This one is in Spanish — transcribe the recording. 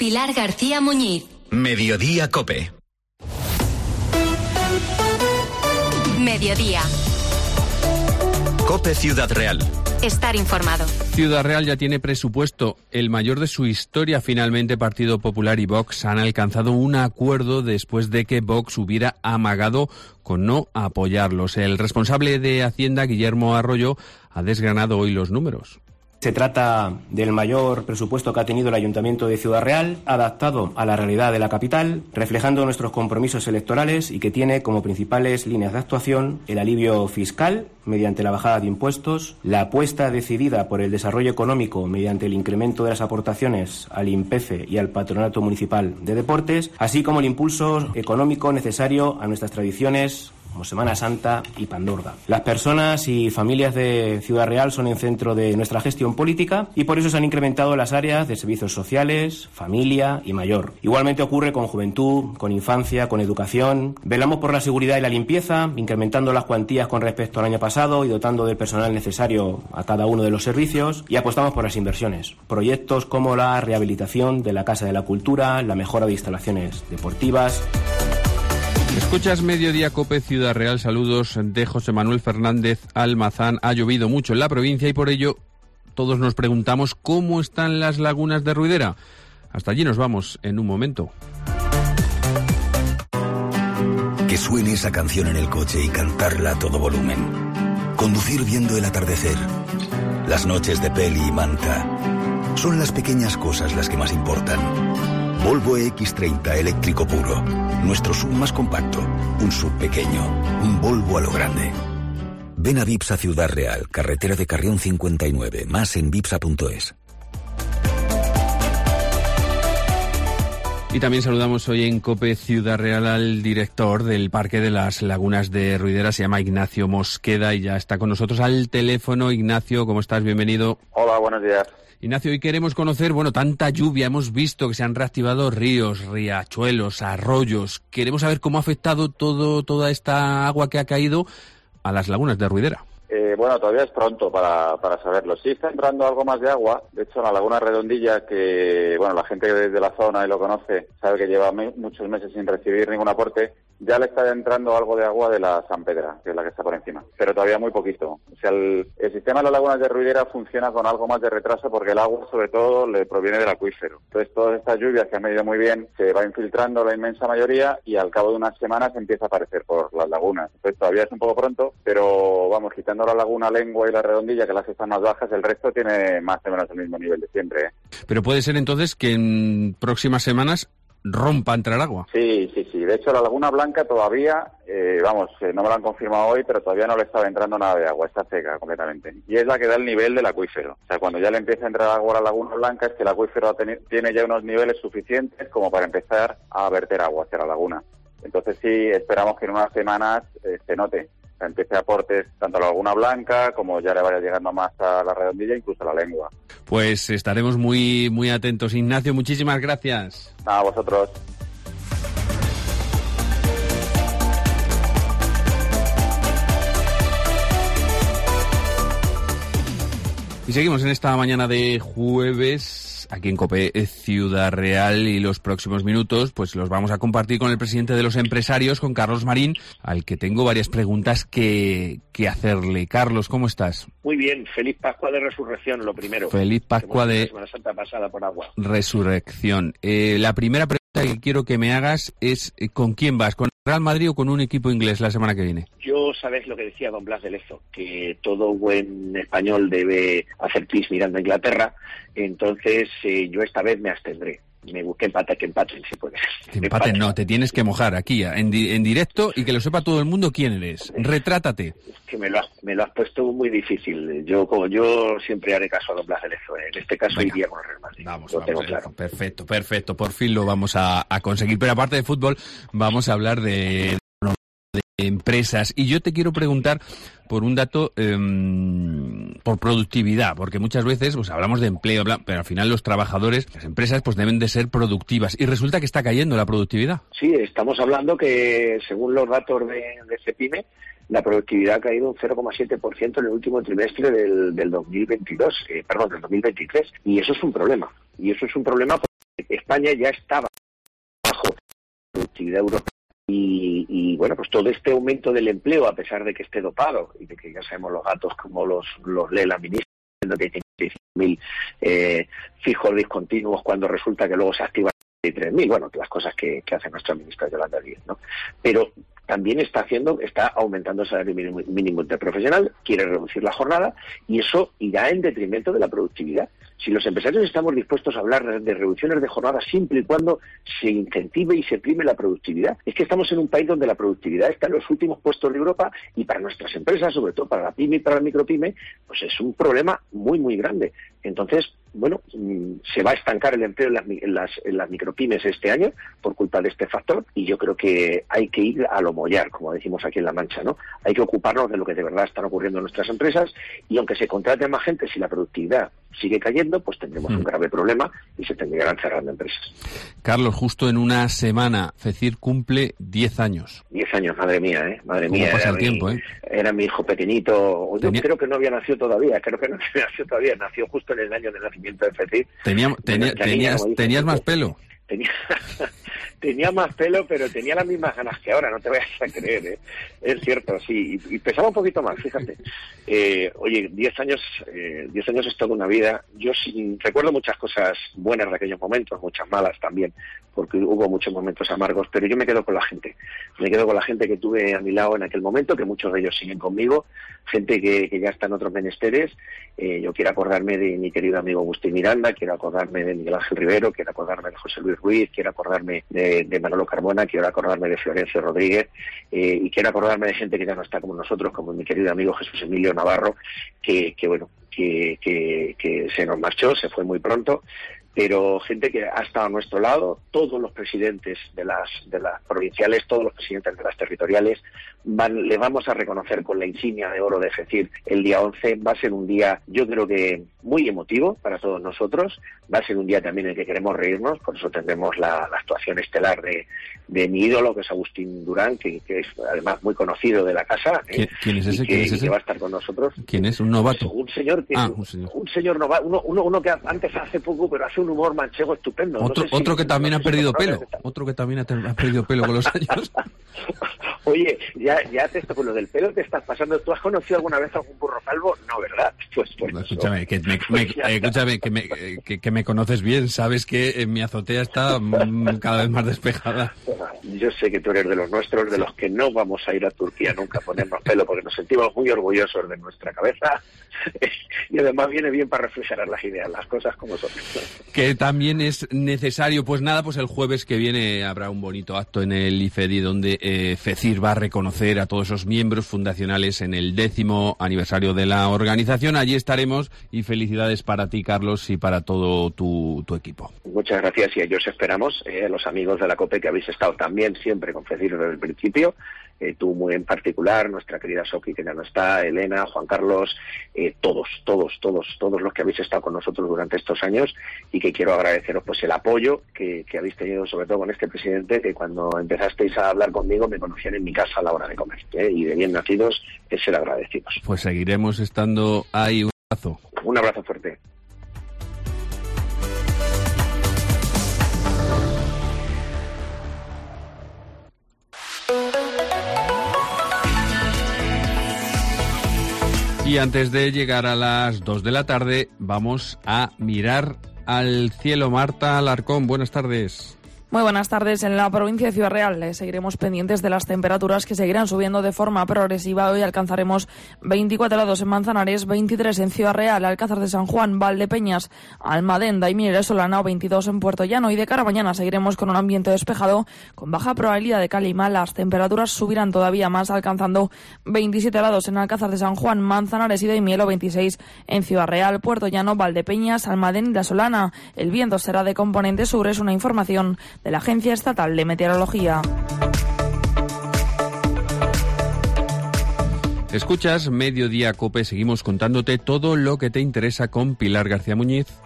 Pilar García Muñiz. Mediodía COPE. Mediodía. COPE Ciudad Real. Estar informado. Ciudad Real ya tiene presupuesto, el mayor de su historia. Finalmente, Partido Popular y Vox han alcanzado un acuerdo después de que Vox hubiera amagado con no apoyarlos. El responsable de Hacienda, Guillermo Arroyo, ha desgranado hoy los números. Se trata del mayor presupuesto que ha tenido el Ayuntamiento de Ciudad Real, adaptado a la realidad de la capital, reflejando nuestros compromisos electorales y que tiene como principales líneas de actuación el alivio fiscal mediante la bajada de impuestos, la apuesta decidida por el desarrollo económico mediante el incremento de las aportaciones al INPEFE y al Patronato Municipal de Deportes, así como el impulso económico necesario a nuestras tradiciones como Semana Santa y Pandorga. Las personas y familias de Ciudad Real son el centro de nuestra gestión política y por eso se han incrementado las áreas de servicios sociales, familia y mayor. Igualmente ocurre con juventud, con infancia, con educación. Velamos por la seguridad y la limpieza, incrementando las cuantías con respecto al año pasado y dotando del personal necesario a cada uno de los servicios, y apostamos por las inversiones. Proyectos como la rehabilitación de la Casa de la Cultura, la mejora de instalaciones deportivas. Escuchas Mediodía COPE Ciudad Real. Saludos de José Manuel Fernández Almazán. Ha llovido mucho en la provincia y por ello todos nos preguntamos cómo están las lagunas de Ruidera. Hasta allí nos vamos en un momento. Que suene esa canción en el coche y cantarla a todo volumen. Conducir viendo el atardecer. Las noches de peli y manta. Son las pequeñas cosas las que más importan. Volvo EX30 eléctrico puro. Nuestro SUV más compacto. Un SUV pequeño. Un Volvo a lo grande. Ven a Vipsa Ciudad Real, carretera de Carrión 59. Más en vipsa.es. Y también saludamos hoy en COPE Ciudad Real al director del Parque de las Lagunas de Ruidera. Se llama Ignacio Mosqueda y ya está con nosotros al teléfono. Ignacio, ¿cómo estás? Bienvenido. Hola, buenos días. Ignacio, hoy queremos conocer, tanta lluvia, hemos visto que se han reactivado ríos, riachuelos, arroyos. Queremos saber cómo ha afectado toda esta agua que ha caído a las lagunas de Ruidera. Todavía es pronto para saberlo. Sí está entrando algo más de agua. De hecho, en la Laguna Redondilla, que la gente de la zona y lo conoce, sabe que lleva muchos meses sin recibir ningún aporte, ya le está entrando algo de agua de la San Pedra, que es la que está por encima. Pero todavía muy poquito. O sea, el sistema de las lagunas de Ruidera funciona con algo más de retraso porque el agua, sobre todo, le proviene del acuífero. Entonces, todas estas lluvias que han medido muy bien, se va infiltrando la inmensa mayoría y al cabo de unas semanas empieza a aparecer por las lagunas. Entonces, todavía es un poco pronto, pero quitando la Laguna Lengua y la Redondilla, que las están más bajas, el resto tiene más o menos el mismo nivel de siempre. Pero puede ser entonces que en próximas semanas rompa a entrar agua. Sí. De hecho, la Laguna Blanca todavía, no me lo han confirmado hoy, pero todavía no le estaba entrando nada de agua, está seca completamente. Y es la que da el nivel del acuífero. O sea, cuando ya le empieza a entrar agua a la Laguna Blanca es que el acuífero tiene ya unos niveles suficientes como para empezar a verter agua hacia la laguna. Entonces sí, esperamos que en unas semanas se note. O sea, empiece aportes tanto a la Laguna Blanca como ya le vaya llegando más a la Redondilla, incluso a la Lengua. Pues estaremos muy, muy atentos. Ignacio, muchísimas gracias. A vosotros. Y seguimos en esta mañana de jueves aquí en COPE Ciudad Real, y los próximos minutos pues los vamos a compartir con el presidente de los empresarios, con Carlos Marín, al que tengo varias preguntas que hacerle. Carlos, ¿cómo estás? Muy bien, feliz Pascua de Resurrección, lo primero. Feliz Pascua de Semana Santa pasada por agua. Resurrección. La primera pregunta que quiero que me hagas es ¿con quién vas? ¿Con el Real Madrid o con un equipo inglés la semana que viene? Yo, sabes lo que decía don Blas de Lezo, que todo buen español debe hacer pis mirando a Inglaterra, entonces yo esta vez me abstendré. Me busqué que empaten, si puede. Que empaten no, te tienes que mojar aquí, en directo, y que lo sepa todo el mundo quién eres. Retrátate. Es que me lo has puesto muy difícil. Yo siempre haré caso a don Blas de Lezo. En este caso iría con el Real Madrid. Vamos, claro. Perfecto. Por fin lo vamos a conseguir. Pero aparte de fútbol, vamos a hablar de empresas. Y yo te quiero preguntar por un dato, por productividad, porque muchas veces hablamos de empleo, pero al final los trabajadores, las empresas, deben de ser productivas, y resulta que está cayendo la productividad. Sí, estamos hablando que según los datos de Cepime, la productividad ha caído un 0,7% en el último trimestre del 2023, y eso es un problema. España ya estaba bajo la productividad europea. Y bueno, pues todo este aumento del empleo, a pesar de que esté dopado y de que ya sabemos los datos como los lee la ministra, que hay 100.000 fijos discontinuos cuando resulta que luego se activan 3.000, bueno, las cosas que hace nuestra ministra Yolanda Díaz, ¿no? Pero también está aumentando el salario mínimo interprofesional, quiere reducir la jornada y eso irá en detrimento de la productividad. Si los empresarios estamos dispuestos a hablar de reducciones de jornada siempre y cuando se incentive y se prime la productividad, es que estamos en un país donde la productividad está en los últimos puestos de Europa y para nuestras empresas, sobre todo para la pyme y para la micropyme, pues es un problema muy, muy grande. Entonces, bueno, se va a estancar el empleo en las micropymes este año por culpa de este factor y yo creo que hay que ir a lo mollar, como decimos aquí en La Mancha, ¿no? Hay que ocuparnos de lo que de verdad están ocurriendo en nuestras empresas y aunque se contrate más gente, si la productividad sigue cayendo, pues tendremos un grave problema y se tendrán cerrando empresas. Carlos, justo en una semana, FECIR cumple 10 años. 10 años, madre mía, ¿eh? Madre mía. Pasa el tiempo, Era mi hijo pequeñito. Yo creo que no había nacido todavía, nació justo en el año de nacimiento de FECIR. ¿Tenías más pelo? Tenía más pelo, pero tenía las mismas ganas que ahora, no te vayas a creer, ¿eh? Es cierto, sí, y pesaba un poquito más, fíjate. Oye, 10 años es toda una vida. Yo recuerdo muchas cosas buenas de aquellos momentos, muchas malas también, porque hubo muchos momentos amargos, pero yo me quedo con la gente. Me quedo con la gente que tuve a mi lado en aquel momento, que muchos de ellos siguen conmigo, gente que ya está en otros menesteres. Yo quiero acordarme de mi querido amigo Agustín Miranda, quiero acordarme de Miguel Ángel Rivero, quiero acordarme de José Luis Ruiz, quiero acordarme de Manolo Carmona, quiero acordarme de Florencio Rodríguez, y quiero acordarme de gente que ya no está como nosotros, como mi querido amigo Jesús Emilio Navarro, que se nos marchó, se fue muy pronto, pero gente que ha estado a nuestro lado, todos los presidentes de las provinciales, todos los presidentes de las territoriales, le vamos a reconocer con la insignia de oro de FECIR el día 11. Va a ser un día, yo creo que muy emotivo para todos nosotros, va a ser un día también en el que queremos reírnos, por eso tendremos la actuación estelar de mi ídolo, que es Agustín Durán, que es además muy conocido de la casa. ¿Quién es ese? Que va a estar con nosotros. ¿Quién es? ¿Un novato? Un señor novato, uno que antes hace poco, pero hace un humor manchego estupendo. Otro que también ha perdido pelo. Otro que también ha perdido pelo con los años. Oye, ya te esto con lo del pelo te estás pasando. ¿Tú has conocido alguna vez a algún burro calvo? No, ¿verdad? Pues escúchame, que me conoces bien. Sabes que en mi azotea está cada vez más despejada. Yo sé que tú eres de los nuestros, de los que no vamos a ir a Turquía nunca a ponernos pelo, porque nos sentimos muy orgullosos de nuestra cabeza. Y además viene bien para refrescar las ideas, las cosas como son. Que también es necesario, pues nada, pues el jueves que viene habrá un bonito acto en el IFEDI donde FECIR va a reconocer a todos esos miembros fundacionales en el 10º aniversario de la organización. Allí estaremos y felicidades para ti, Carlos, y para todo tu equipo. Muchas gracias y a ellos esperamos, los amigos de la COPE que habéis estado también siempre con FECIR desde el principio. Tú muy en particular, nuestra querida Soki que ya no está, Elena, Juan Carlos, todos los que habéis estado con nosotros durante estos años y que quiero agradeceros pues el apoyo que habéis tenido sobre todo con este presidente que cuando empezasteis a hablar conmigo me conocían en mi casa a la hora de comer y de bien nacidos es ser agradecidos. Pues seguiremos estando ahí. Un abrazo fuerte. Y antes de llegar a las 2 de la tarde, vamos a mirar al cielo. Marta Alarcón, buenas tardes. Muy buenas tardes. En la provincia de Ciudad Real seguiremos pendientes de las temperaturas que seguirán subiendo de forma progresiva. Hoy alcanzaremos 24 grados en Manzanares, 23 en Ciudad Real, Alcázar de San Juan, Valdepeñas, Almadén, Daimiel, Solana, 22 en Puerto Llano. Y de cara a mañana seguiremos con un ambiente despejado, con baja probabilidad de calima. Las temperaturas subirán todavía más, alcanzando 27 grados en Alcázar de San Juan, Manzanares y Daimiel, o 26 en Ciudad Real, Puerto Llano, Valdepeñas, Almadén y La Solana. El viento será de componente sur, es una información de la Agencia Estatal de Meteorología. Escuchas Mediodía COPE, seguimos contándote todo lo que te interesa con Pilar García Muñiz.